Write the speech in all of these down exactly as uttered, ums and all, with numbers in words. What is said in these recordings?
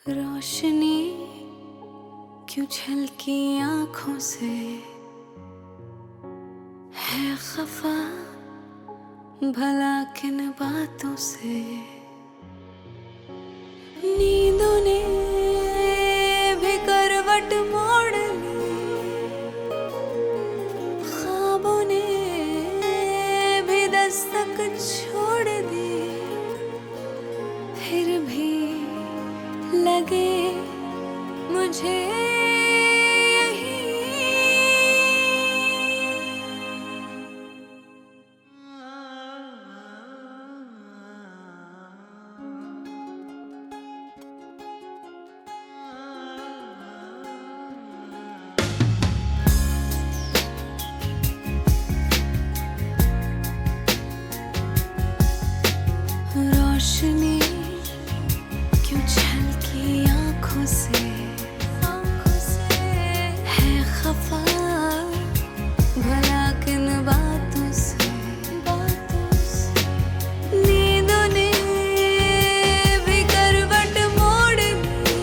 रोशनी क्यों छलकी आंखों से है खफा भला किन बातों से। नींदों ने भी करवट मोड़ ली, ख्वाबों ने भी दस्तक छोड़ दी, फिर भी लगे मुझे रोशनी क्यों छलकी आंखों से, आंखों से है खफा भला किन बातों से, बातों से। नींदों ने भी करवट मोड़ ली,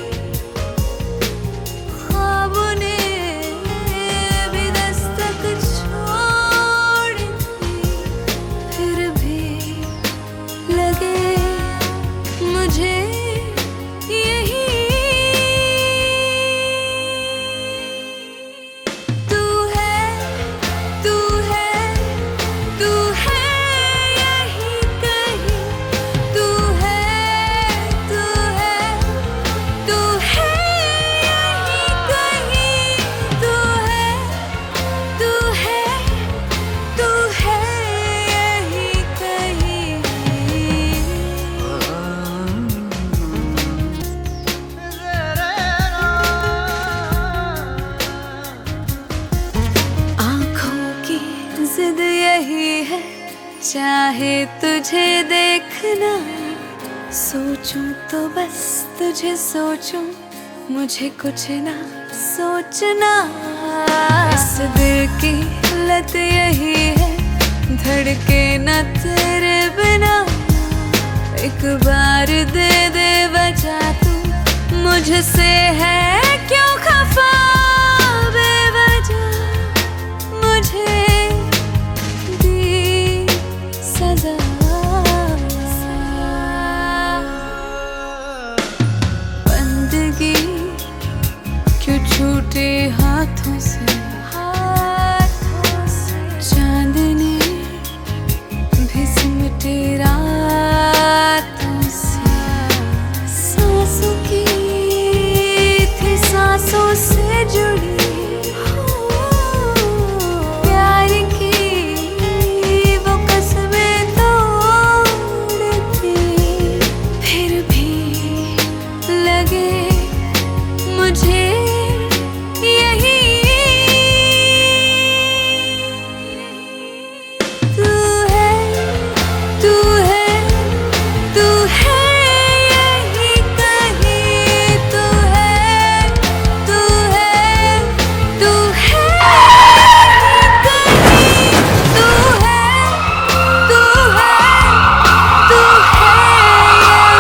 ख्वाबों ने भी दस्तक छोड़ दी, फिर भी लगे मुझे यही। तू है, तू है, तू है यही कहीं, तू है, तू है, तू है यही कहीं, तू है, तू है, तू है यही कहीं। आँखों की जिद यही है, चाहे तुझे देखना, सोचूं तो बस तुझे सोचूं, मुझे कुछ ना सोचना। इस दिल की लत यही है, धड़के न तेरे बिना, एक बार दे दे बजा तू, मुझसे है क्यों खफा बेवजह, मुझे दी सजा। बंदगी क्यों छूटे हाथों से, हाथों से। चांदनी भी सिमटे रातों से, सांसों की थी सांसों से जुड़ी, प्यार की वो कसमें तोड़ दी, फिर भी लगे मुझे यही। तू है, तू है, तू है यही कहीं, तू है, तू है, तू है यही कहीं, तू है, तू है, तू है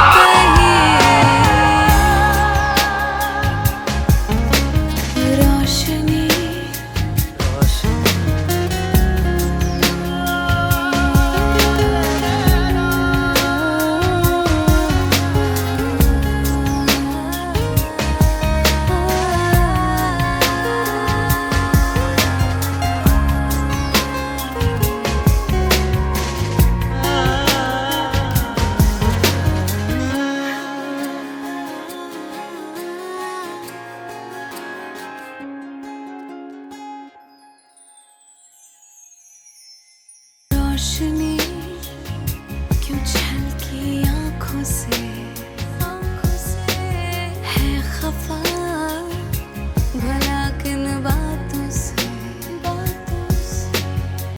यही कहीं। रोशनी रोशनी क्यों छलकी आंखों से।